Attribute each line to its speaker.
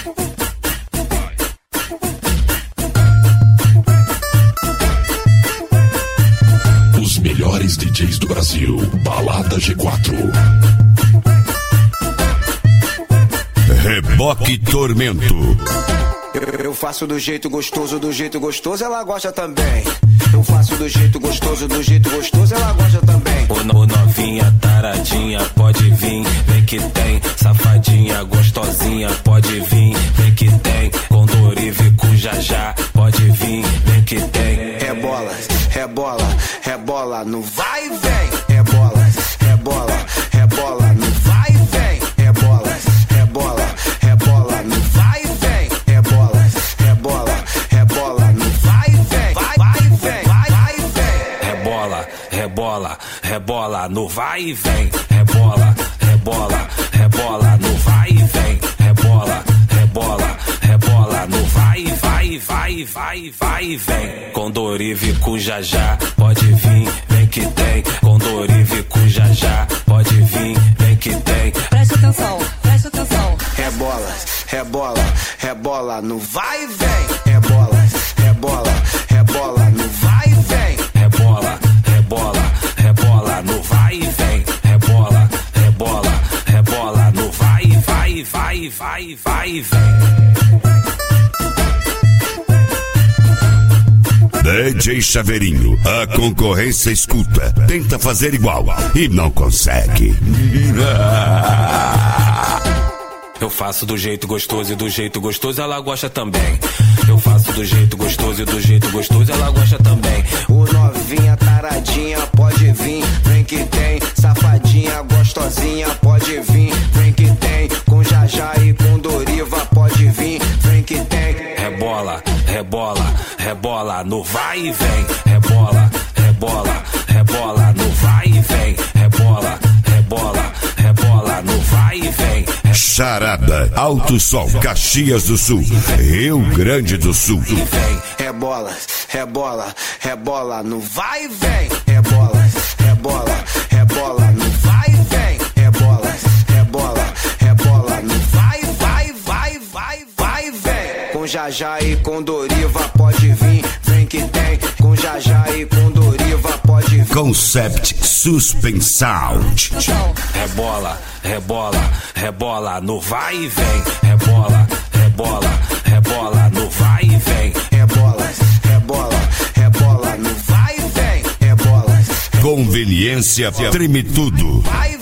Speaker 1: Os melhores DJs do Brasil. Balada G4. Reboque Tormento.
Speaker 2: Eu faço do jeito gostoso, ela gosta também. Eu faço do jeito gostoso, ela gosta também.
Speaker 3: Ô novinha, taradinha, pode vir, vem que tem. Safadinha, gostosinha, pode vir, vem que tem. Com Doriva e com Jajá, pode vir, vem que tem.
Speaker 2: Rebola, rebola, rebola, no vai e vem. Rebola, rebola, rebola, no vai e vem. Rebola, rebola, rebola, no vai e vem. Rebola, rebola, rebola, no vai e vem. Vai e vem, vai e vem.
Speaker 3: Rebola, rebola, rebola, no vai e vem. Rebola, rebola, rebola, no vai e vem. Rebola, rebola, rebola, no vai e vem. Com Doriva e com Jajá, pode vir, vem que tem. Com Doriva e com Jajá, pode vir, vem que tem.
Speaker 4: Presta atenção, presta atenção.
Speaker 2: Rebola, rebola, rebola, no vai e vem. Rebola, rebola, rebola, no vai e vem.
Speaker 3: Rebola, rebola, rebola, no vai e vem. Rebola, rebola, rebola, no vai e vem.
Speaker 1: DJ Chaveirinho, a concorrência escuta, tenta fazer igual e não consegue.
Speaker 3: Eu faço do jeito gostoso e do jeito gostoso ela gosta também. Eu faço do jeito gostoso e do jeito gostoso ela gosta também.
Speaker 2: Ô novinha, taradinha, pode vir, vem que tem. Safadinha, gostosinha, pode vir, vem que tem. Com Jajá e com Doriva, pode vir, vem que tem.
Speaker 3: Rebola, rebola, rebola, no vai e vem. Rebola, rebola, rebola, no vai e vem. Rebola, rebola, rebola, no vai e vem.
Speaker 1: Charada, Alto Sol, Caxias do Sul, Rio Grande do Sul.
Speaker 2: Rebola, rebola, rebola, no vai e vem. Rebola, rebola, rebola, no vai e vem. Rebola, rebola, rebola, no vai e vem. Com Jajá e com Doriva, pode vir, vem que tem. Com Jajá e com Doriva, pode vir.
Speaker 1: Concept Suspense Sound.
Speaker 3: Rebola, rebola, rebola, no vai e vem. Rebola, rebola, rebola, no vai e vem.
Speaker 2: Rebola, rebola, rebola, no vai e vem. Rebola.
Speaker 1: Conveniência treme tudo.
Speaker 2: Vai